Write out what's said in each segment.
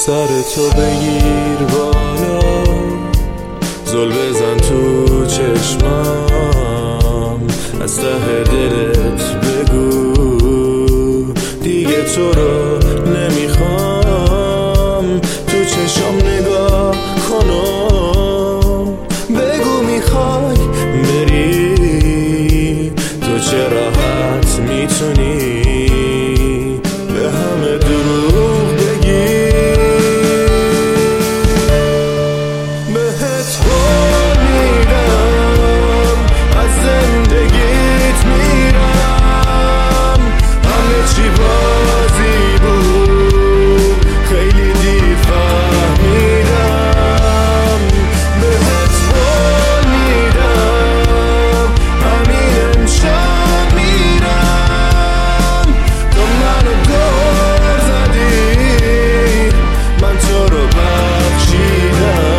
سرتو بگیر بالا، زل بزن تو چشمام، از ته دلت بگو دیگه تو رو نمیخوام. تو چشم نگاه کنم، بگو میخوای بری، تو چه راحت میتونی به همه دروغ بگی. بهت قول میدم از زندگیت میرم، همه چی بازی بود خیلی دیر فهمیدم. بهت قول میدم همین امشب میرم، تو منو دور زدی من تو رو بخشیدم.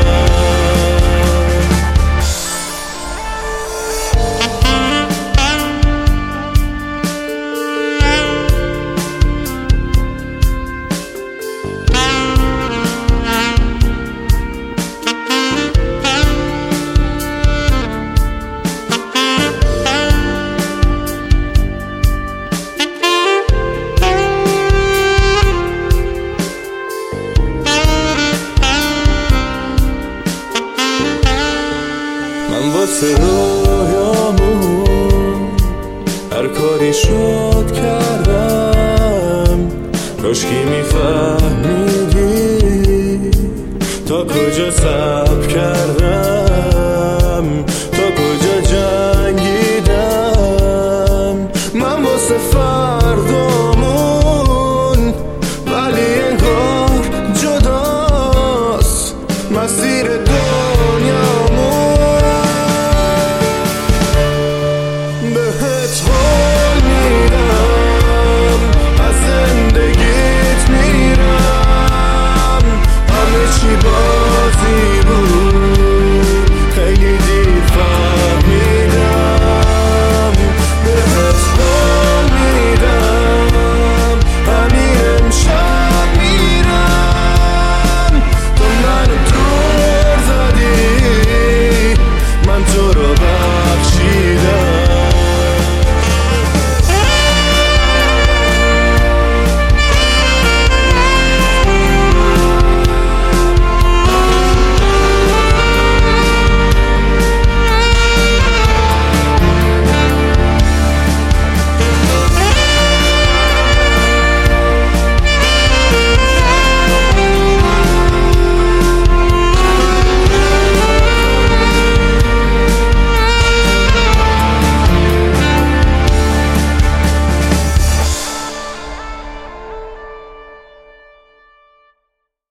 من واسه رویامون هر کاری شد کردم، کاشکی میفهمیدی تا کجا صبر کردم.